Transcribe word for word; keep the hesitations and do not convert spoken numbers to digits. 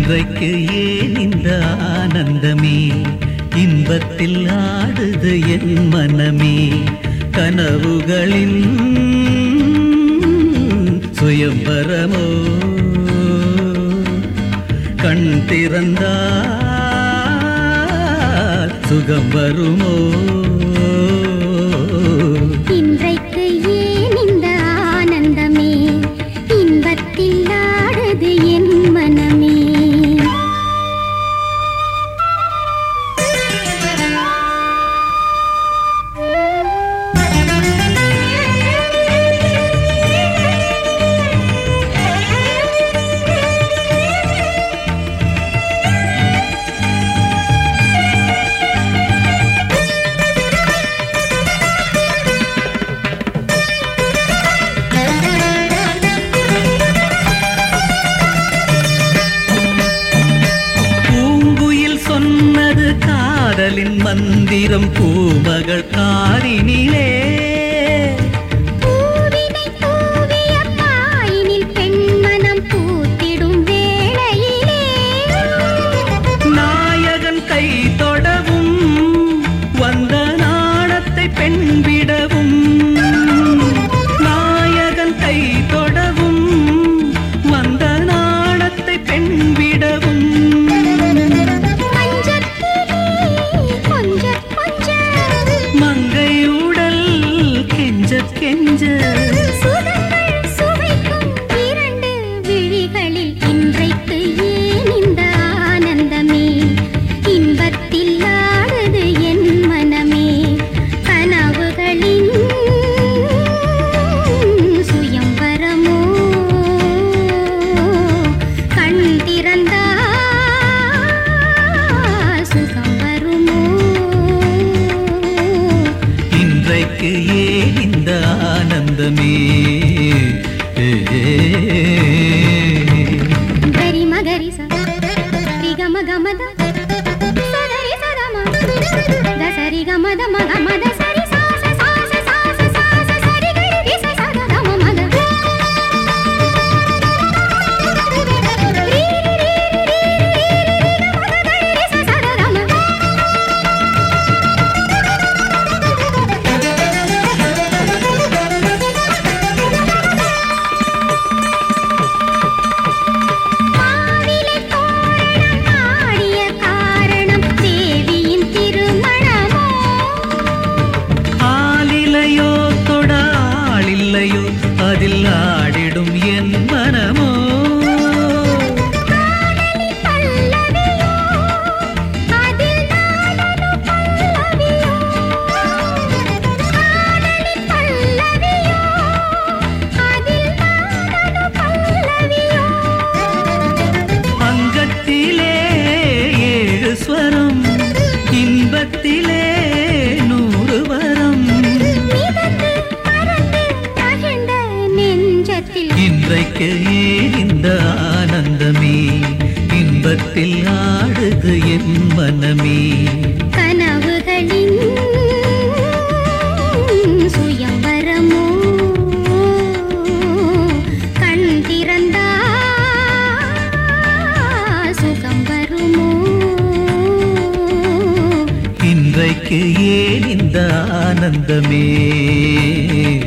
இன்றைக்கு ஏன் இந்த ஆனந்தமே, இன்பத்தில் ஆடுது என் மனமே. கனவுகளின் சுயம்பரமோ, கண் திறந்தால் சுகம் வருமோ. இன்றைக்கு ஏன் இந்த ஆனந்தமே, இன்பத்தில் ஆடுது என் மனமே. காதலின் மந்திரம் பூமகள் காரினிலே, பூவினை தூவிய பாயினில் பெண்மனம் பூத்திடும் வேளையிலே, நாயகன் கை தொடவும் வந்த நாணத்தை பெண் விடவும், நாயகன் கை தொடவும் வந்த நாணத்தை பெண் விடவும். மங்கையுடல் கெஞ்ச கெஞ்ச சுகங்கள் சுவைக்கும் இரண்டு விழிகளில் இன்றைக்கு ஏன் இந்த ஆனந்தமே, இன்பத்தில் ஆடுது என் மனமே. கனவுகளின் சுயம்பரமோ, கண் திறந்தால் சுகம் வருமோ. இன்றைக்கு ஏன் இந்த ஆனந்தமே. கரி மகரி சரி கம கமத சரி சதம தசரி கமத மக மத சரி சாச சாச சாச சாச சரி கரி ரி ச சதம மக ரி ரி ரி ரி மக கரி ரி ச சதம. அதில் ஆடிடும் என் மனமோ, அங்கத்திலே ஏழு ஸ்வரம், இன்பத்திலே நூறு வரம். இன்றைக்கு ஏன் இந்த ஆனந்தமே, இன்பத்தில் ஆடுது என் மனமே. கனவுகளின் சுயம்பரமோ, கண் திறந்தால் சுகம் வருமோ. இன்றைக்கு ஏன் இந்த ஆனந்தமே.